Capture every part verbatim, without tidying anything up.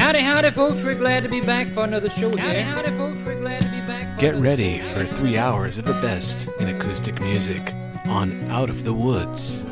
Howdy, howdy, folks. We're glad to be back for another show here. Howdy, howdy, folks. We're glad to be back for Get ready for three hours of the best in acoustic music on Out of the Woods.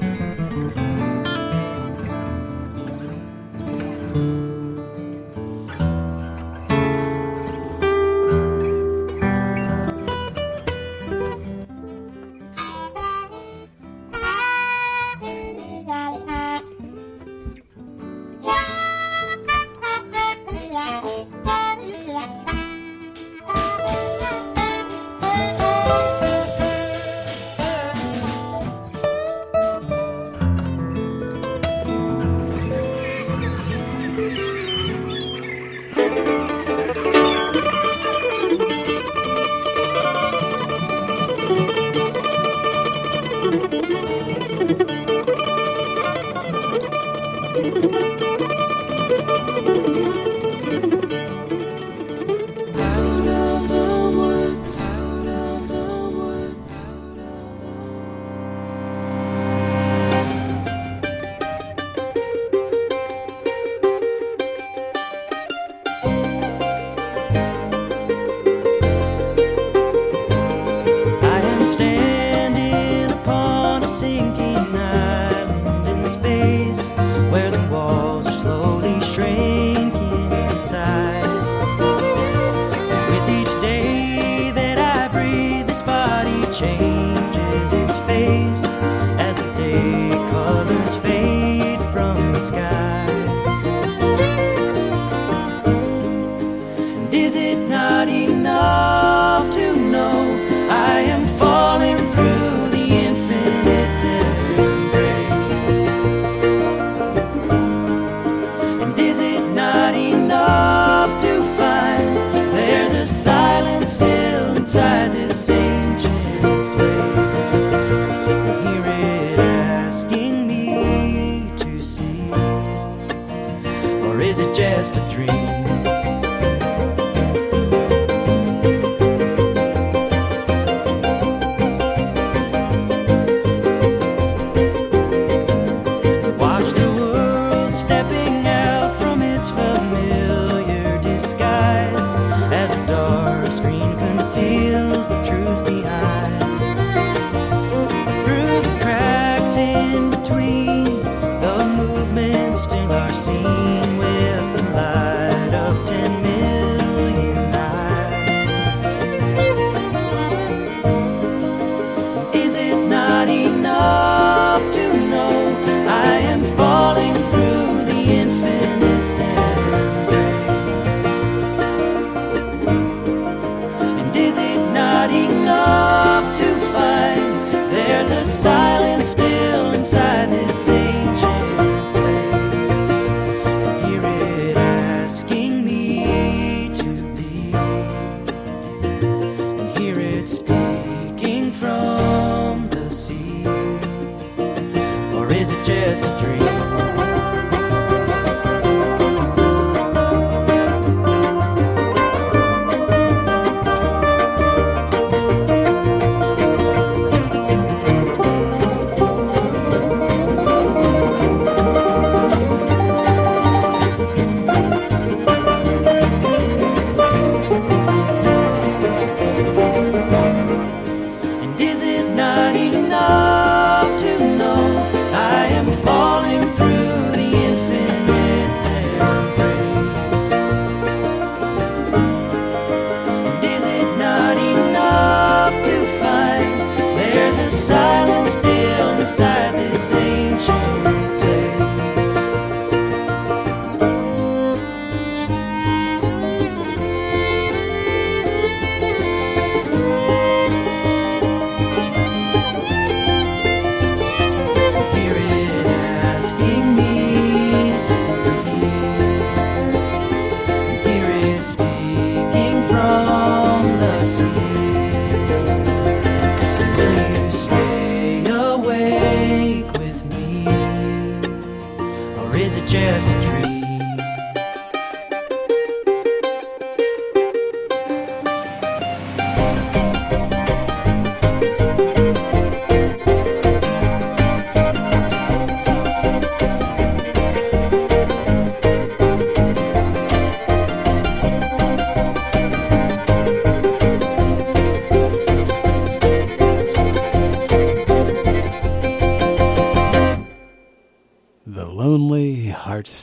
Still are seen with the light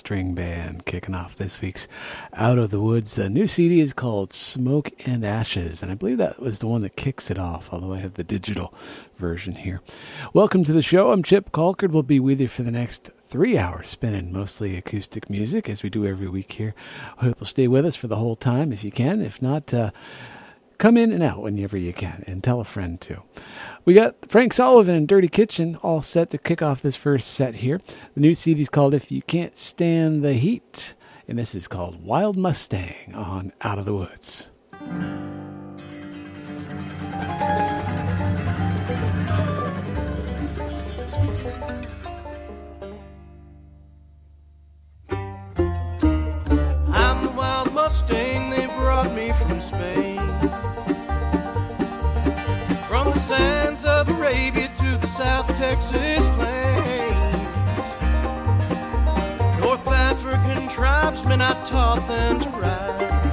String Band kicking off this week's Out of the Woods. The new C D is called Smoke and Ashes, and I believe that was the one that kicks it off, although I have the digital version here. Welcome to the show. I'm Chip Colcord. We'll be with you for the next three hours spinning mostly acoustic music, as we do every week here. I hope you'll stay with us for the whole time if you can. If not, uh, come in and out whenever you can, and tell a friend too. We got Frank Sullivan and Dirty Kitchen all set to kick off this first set here. The new C D is called If You Can't Stand the Heat, and this is called Wild Mustang on Out of the Woods. I'm the wild Mustang they brought me from Spain, from the sands of Arabia to the South Texas plains. North African tribesmen, I taught them to ride,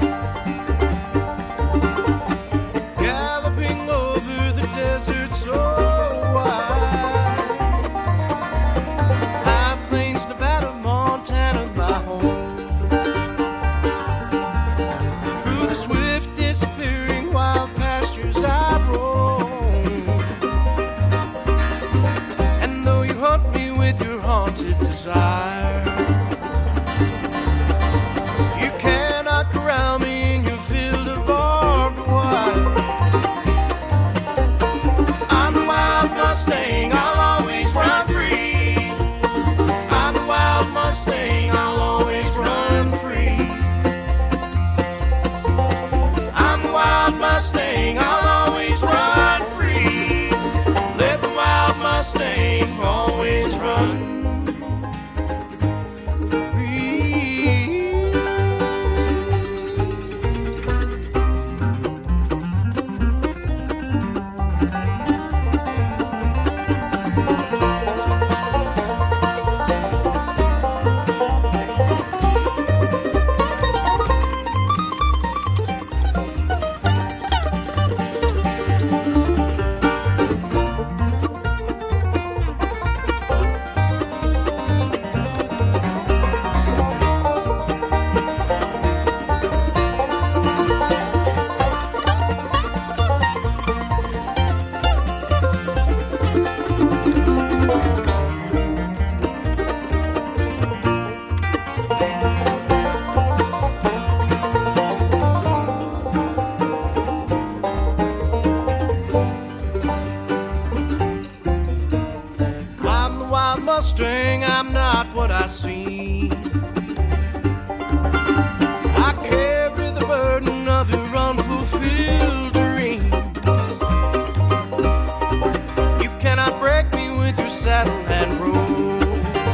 galloping over the desert so wide. High Plains, Nevada, Montana, my home. Through the swift disappearing wild pastures I roam. And though you hunt me with your haunted desire, you cannot corral me in your field of barbed wire. I'm the wild Mustang, I'll always run free. I'm the wild Mustang, I'll always run free. I'm the wild Mustang, I'll always run free. Let the wild Mustang always run free. I'm the wild Mustang, I'm not what I seem. I carry the burden of your unfulfilled dreams. You cannot break me with your saddle and rope.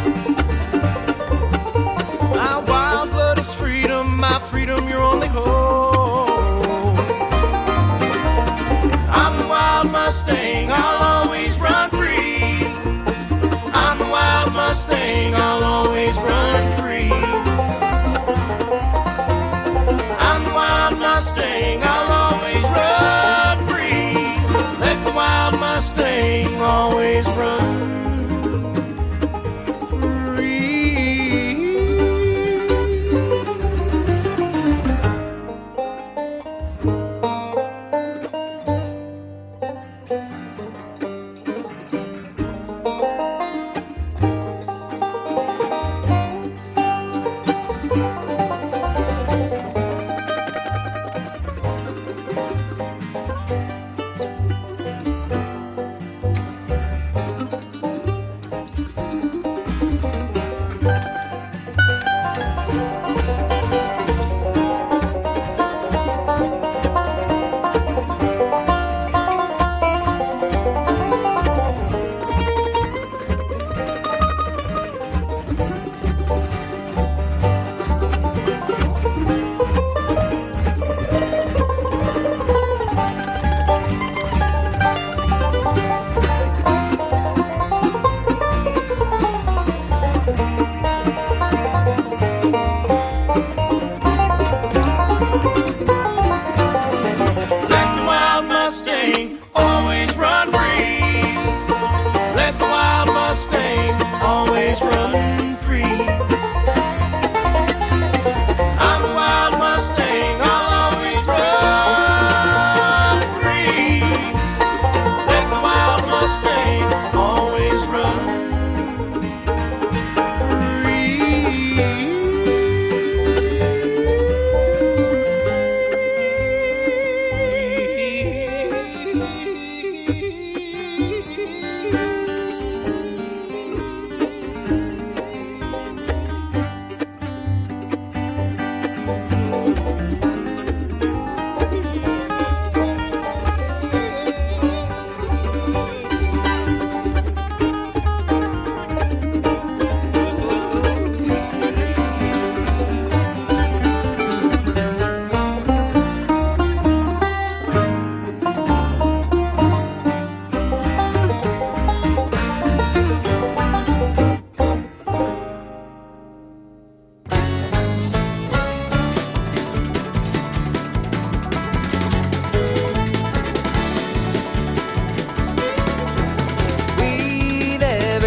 My wild blood is freedom, my freedom your only hope. I'm the wild Mustang, I'll always run free. I'm the wild Mustang, I'll always run.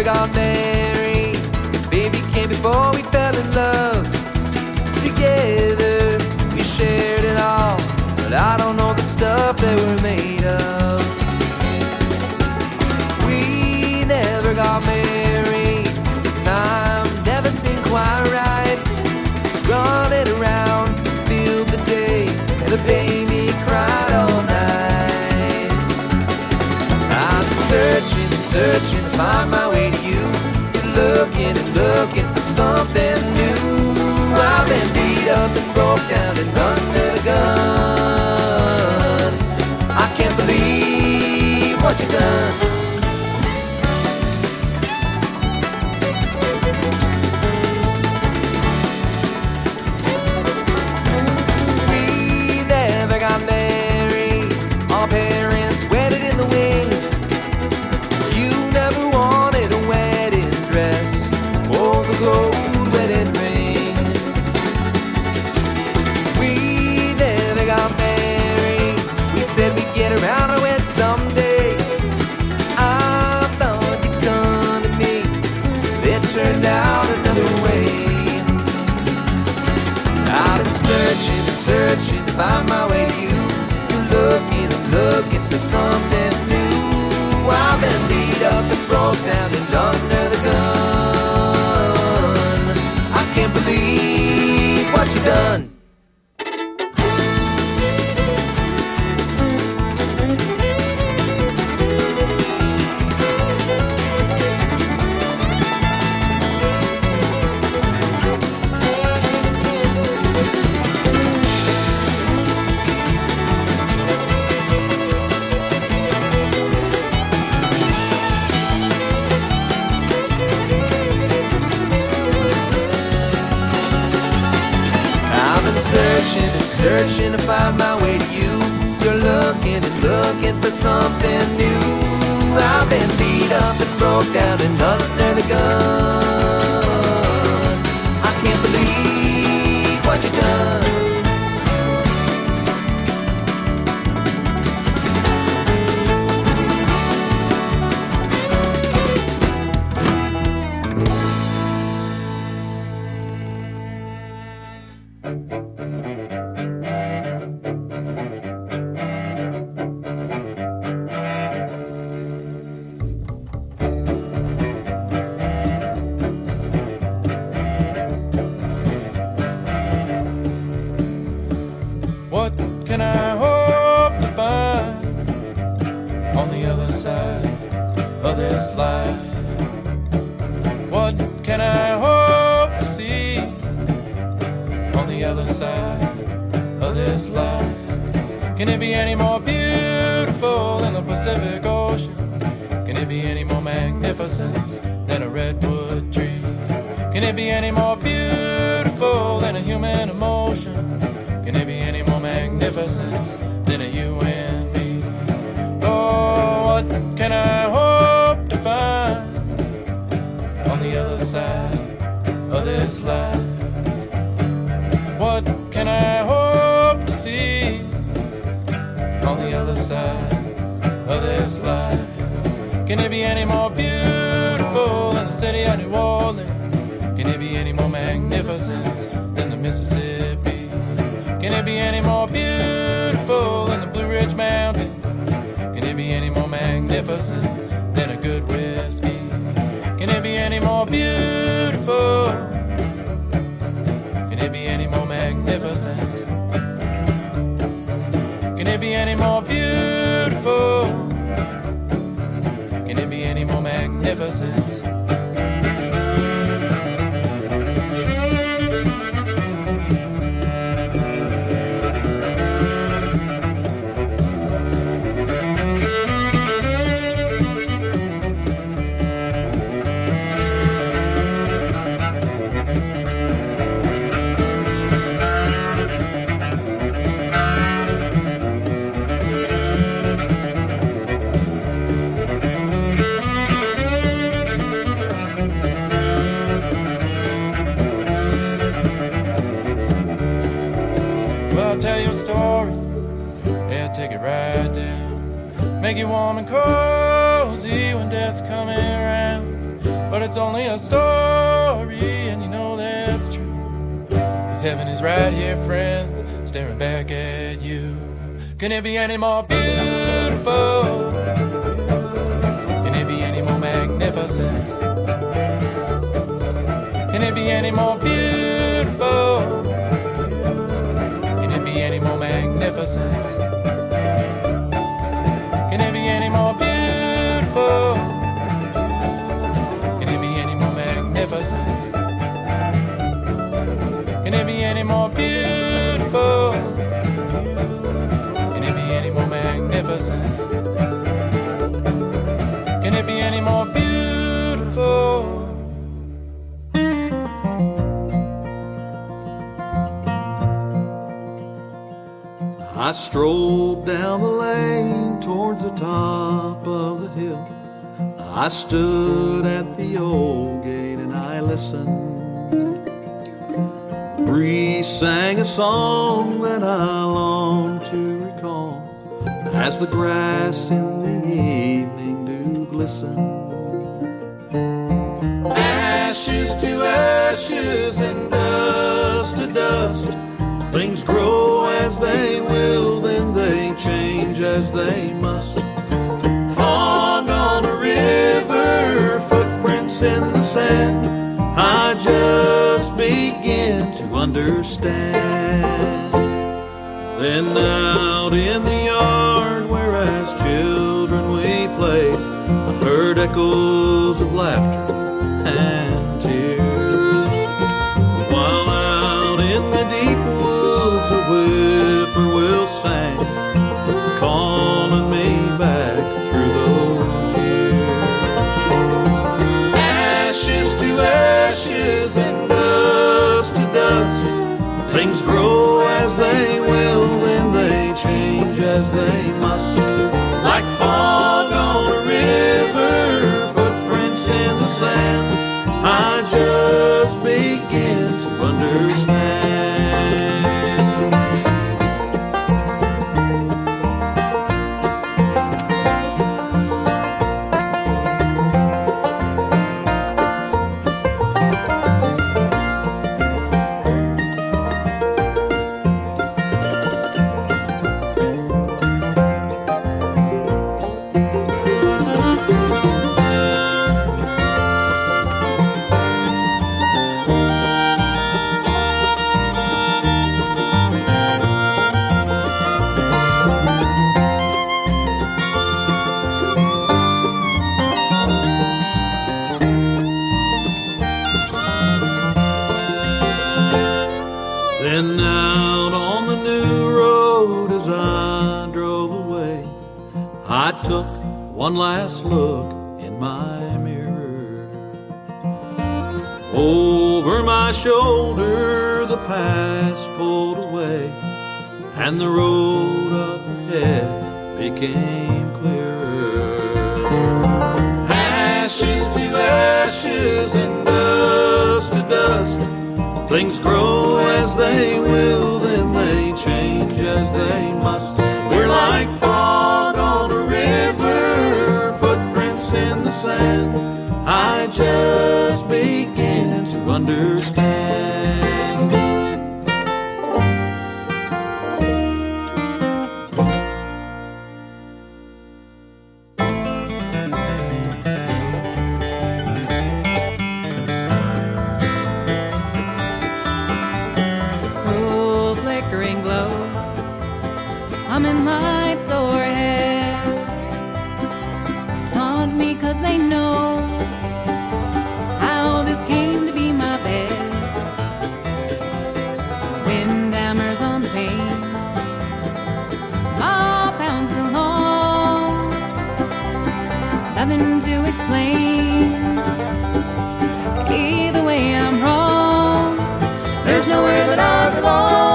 got married. Baby came before we fell in love. Together we shared it all, but I don't know the stuff that we're made of. We never got married. The time never seemed quite right. Running around, filled the day, and the baby cried all night. I've been searching and searching to find my way to you. Been looking and looking for something new. I've been beat up and broke down and under the gun. I can't believe what you've done. We never got married. Our parents wedded in the wings. You never wanted a wedding dress or the gold wedding ring. Said we'd get around to it someday. I thought you'd come to me. It turned out another way. I've been searching and searching to find my way to you. You're looking and looking for something new. I've been beat up and broke down and under the gun. I can't believe what you've done. Searching and searching to find my way to you. You're looking and looking for something new. I've been beat up and broke down and under the gun. I can't believe what you've done. Can it be any more beautiful than the Pacific Ocean? Can it be any more magnificent than a redwood tree? Can it be any more beautiful than a human emotion? Can it be any more magnificent than a you and me? Oh, what can I hope to find on the other side of this life? What can I hope to see on the other side of this life? Can it be any more beautiful than the city of New Orleans? Can it be any more magnificent than the Mississippi? Can it be any more beautiful than the Blue Ridge Mountains? Can it be any more magnificent than a good whiskey? Can it be any more beautiful? Can it be any more magnificent? Can it be any more beautiful? Can it be any more magnificent? Tell your story, yeah, take it right down. Make you warm and cozy when death's coming around. but it's only a story, and you know that's true. 'Cause heaven is right here, friends, staring back at you. Can it be any more beautiful? Can it be any more magnificent? Can it be any more beautiful? Can it be any more magnificent? Can it be any more beautiful? Can it be any more magnificent? Can it be any more beautiful? Can it be any more magnificent? Can it be any more beautiful? I strolled down the lane towards the top of the hill. I stood at the old gate and I listened. The breeze sang a song that I longed to recall, as the grass in the evening do glisten. Ashes to ashes and dust to dust, things grow as they will, then they change as they must. Fog on a river, footprints in the sand, I just begin to understand. Then out in the yard where as children we played, I heard echoes of laughter and tears, while out in the deep woods a whippoorwill sang, calling me back through those years. Ashes to ashes and dust to dust, things grow as they will, then they change as they must. Like fog on a river, footprints in the sand, I just begin to understand. Then out on the new road as I drove away, I took one last look in my mirror. Over my shoulder the past pulled away, and the road up ahead became clearer. Ashes to ashes and dust to dust, things grow as they will, then they change as they must. We're like fog on a river, footprints in the sand, I just begin to understand. Humming lights overhead taunt me 'cause they know how this came to be my bed. Wind hammers on the pane, all pounds along, nothing to explain. Either way I'm wrong, there's nowhere that I belong.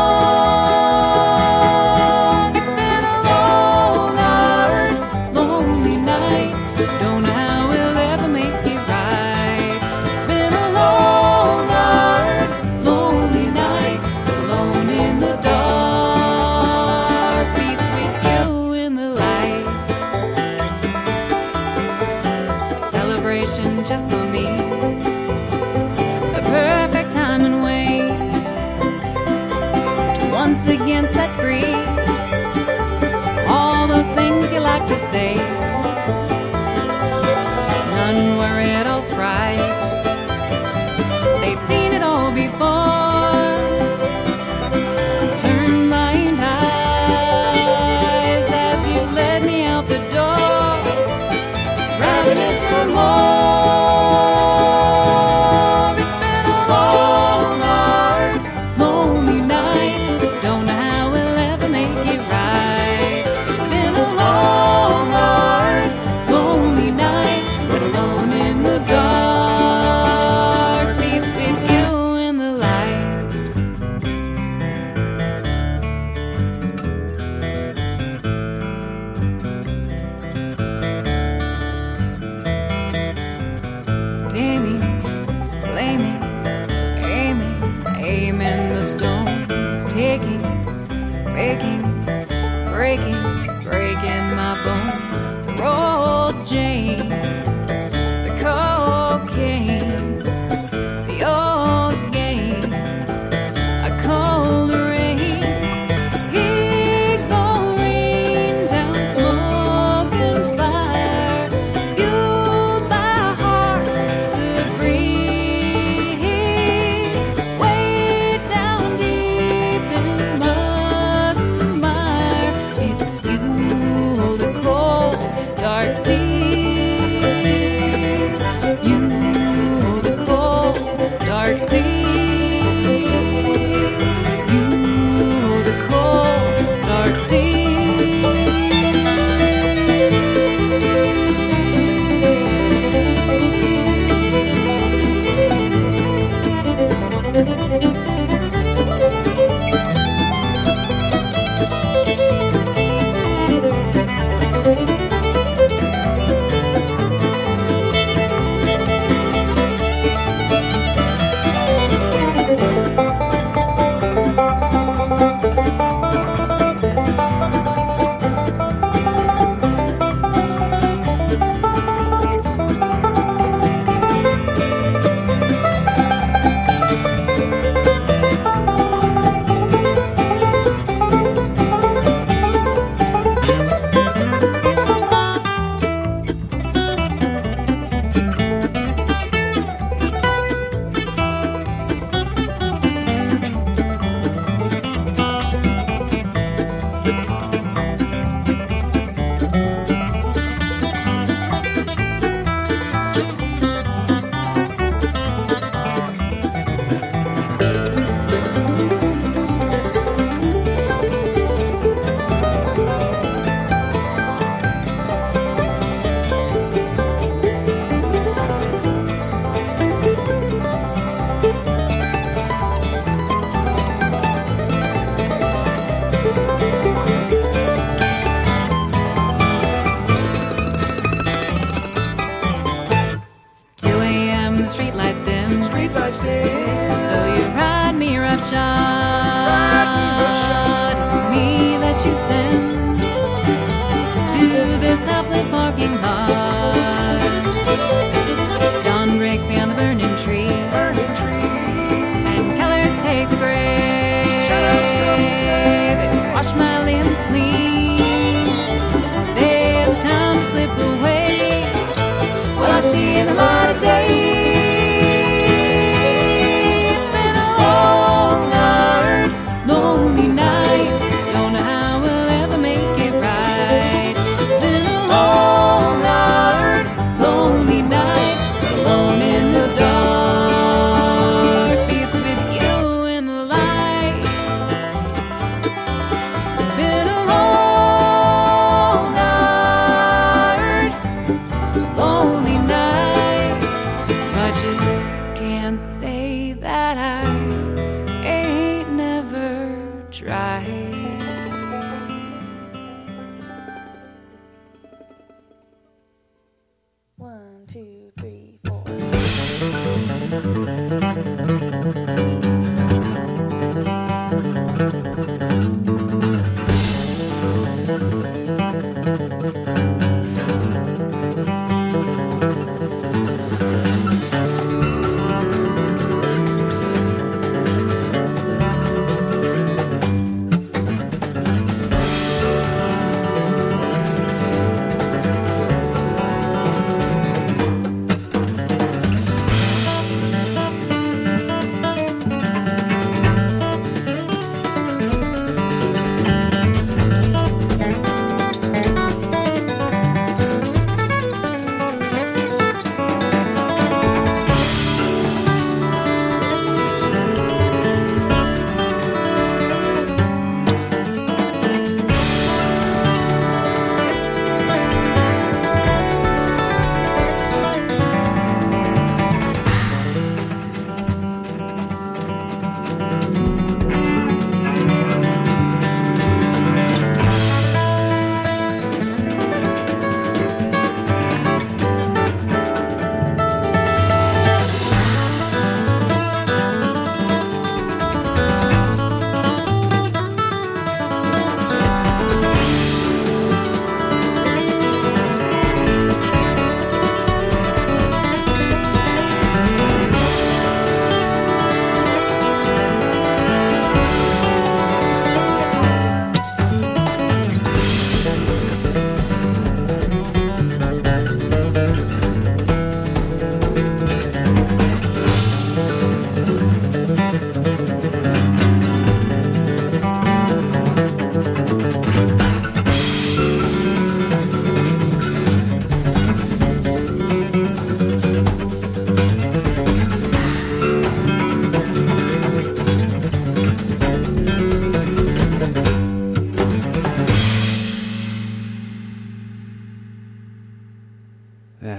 Just for me. once again set free. All those things you like to say, none were at all surprised. They'd seen it all before. Turned blind eyes as you led me out the door, ravenous for more. It's been a long, hard, lonely night. Don't know how we'll ever make it right. It's been a long, hard, lonely night, but alone in the dark. Beats with you in the light. Damning, blaming, aiming, aiming the stones, taking, faking, breaking, breaking my bones. The road Jane, the cocaine, the old game, a cold rain, ignoring down smoke and fire, fueled by hearts to breathe, way down deep in mud and mire. It's you, the cold, dark sea. You, the cold, dark sea. You, the cold, dark two a.m. the streetlights dim. Streetlights dim. Though you ride me roughshod, it's me that you send to this outlet parking lot. Dawn breaks beyond the burning tree, Burning tree. and colors take the grave. They wash my limbs clean, say it's time to slip away. Well, I see in the light of day. It's been a long, hard, lonely night. Don't know how we'll ever make it right. It's been a long, hard, lonely night, alone in the dark. Beats with you in the light. It's been a long, hard, lonely night, but you can't say that I ain't never tried. One, two, three, four.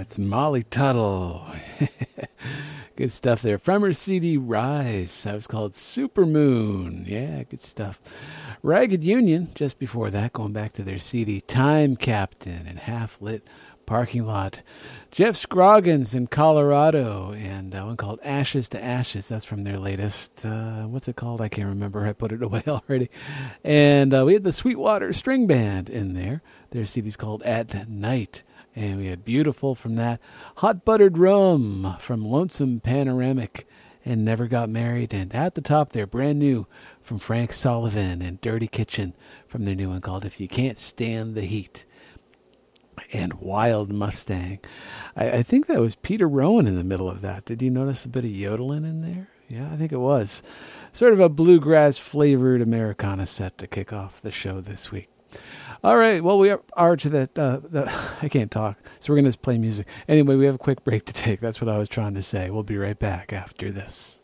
That's Molly Tuttle. Good stuff there. From her C D Rise. That was called Supermoon. Yeah, good stuff. Ragged Union, just before that, going back to their C D Time Captain and Half Lit Parking Lot. Jeff Scroggins in Colorado, and uh, one called Ashes to Ashes. That's from their latest, uh, what's it called? I can't remember. I put it away already. And uh, we had the Sweetwater String Band in there. Their C D's called At Night. And we had Beautiful from that. Hot Buttered Rum from Lonesome Panoramic and Never Got Married. And at the top there, brand new from Frank Sullivan and Dirty Kitchen from their new one called If You Can't Stand the Heat. And Wild Mustang. I, I think that was Peter Rowan in the middle of that. Did you notice a bit of yodeling in there? Yeah, I think it was. Sort of a bluegrass-flavored Americana set to kick off the show this week. All right, well, we are, are to that. Uh, the, I can't talk, so we're going to play music. Anyway, we have a quick break to take. That's what I was trying to say. We'll be right back after this.